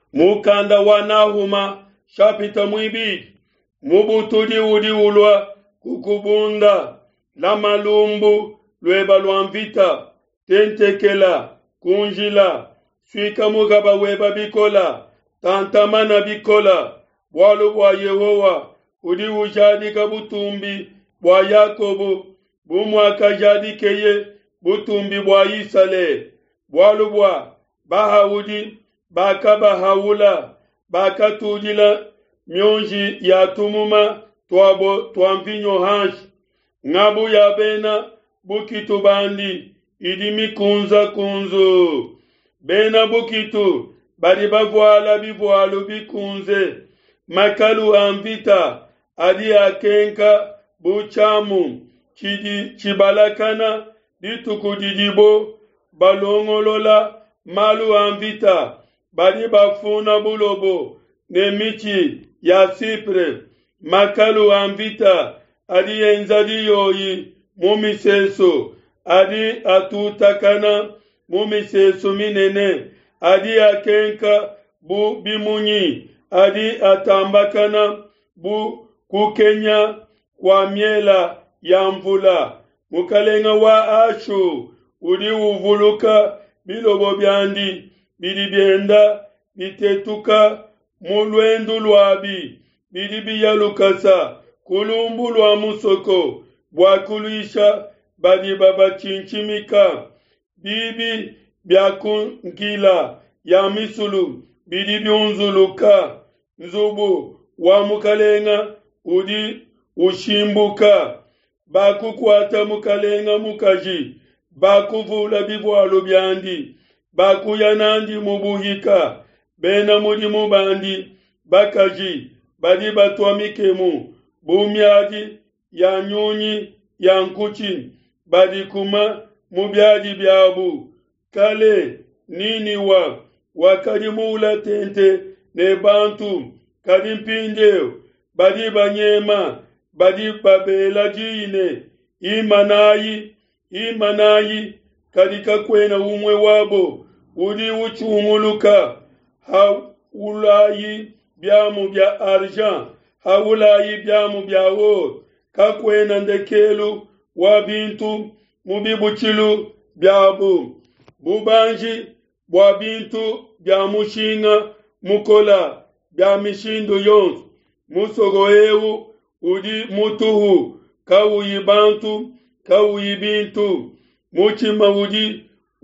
mukanda wanahuma shapita mwibidi mubutudi udiulwa kukubunda la malumbu lweba lwamvita tentekela kunjila swika mugaba weba bikola tantamana bikola bwalu bwa Yehowa udi ujadika butumbi bwa Yakobo bumwaka jadikeye butumbi bwa Isale bwalu bwa bahawudi bakaba hawula bakatudila myonji ya tumuma twamvinyo hanshi ngabu ya bena bukitu bandi idimi kunza kunzu bena bukitu bari bavwala bivwalu bikunze makalu amvita adi akenka buchamu chibalakana ditukudidibo balongolola malu amvita bari bafuna bulobo nemichi ya Sipre makalu amvita adi enzadi yoyi mumiseso adi atutakana mumiseso minene adi akenka bu bimunyi adi atambakana bu kukenya kwa miela ya mvula mukalenga wa ashu udi uvuluka bilobo byandi bidi byenda bitetuka mulwendu lwabi bidi biyalukasa kulumbu lwa musoko bwakulisha badi baba chinchimika bibi byakunkila ya misulu bidi byunzuluka nzubu wa mukalenga udi ushimbuka bakukwata mukalenga mukaji bakuvula bivwalo byandi bakuyanandi mubuhika bena mudi mubandi bakaji badi batwamikemu bumyadi ya nyunyi ya nkuchi badi kuma mubyadi byabu kale nini wakalimula tente ne bantu kadimpindeo badi banyema badi babela jine imanayi kadika kwena umwe wabo udi uchumuluka haulayi byamu bya argent haulayi byamu bya wo kakwena ndekelu wa bintu mubibuchilu byabu bubanji bwa bintu bya mushinga mukola bya mishindo yonzu musogoewu udi mutuhu kawuyi bantu kawuyi bintu muchima udi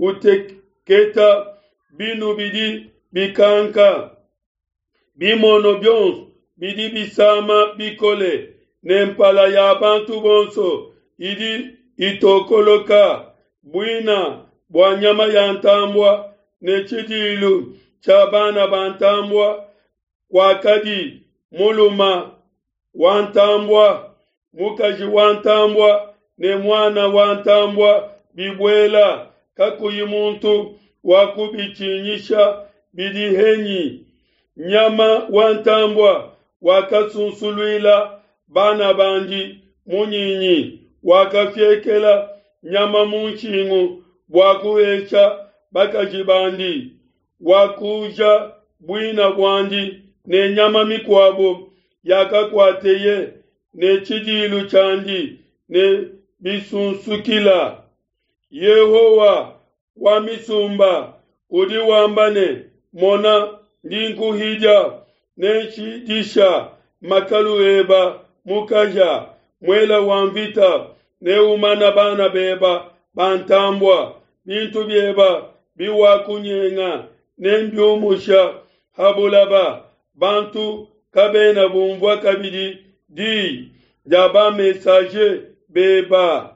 uteketa binu bidi bikanka bimono byonzu bidi bisama bikole nempala ya bantu bonso idi itokoloka bwina bwa nyama ya ntambwa nechidilu chabana bantambwa kwakadi muluma wantambwa mukaji wantambwa ne mwana wantambwa bibwela kakuyi muntu wakubichinyisha bidihenyi nyama wantambwa wakasunsulwila bana bandi munyinyi wakafyekela nyama munchingu bwakuhecha bakajibandi wakuja bwina bwandi ne nyama mikwabo yakakwateye ne chidilu chandi ne bisunsukila Yehowa wa misumba udi wambane mona ndinkuhija ne chidisha makalu eba mukaja mwela wamvita ne umana bana beba bantambwa bintu byeba biwakunyenga nembyomusha habulaba bantu kabena bumvwa kabidi di jaba message beba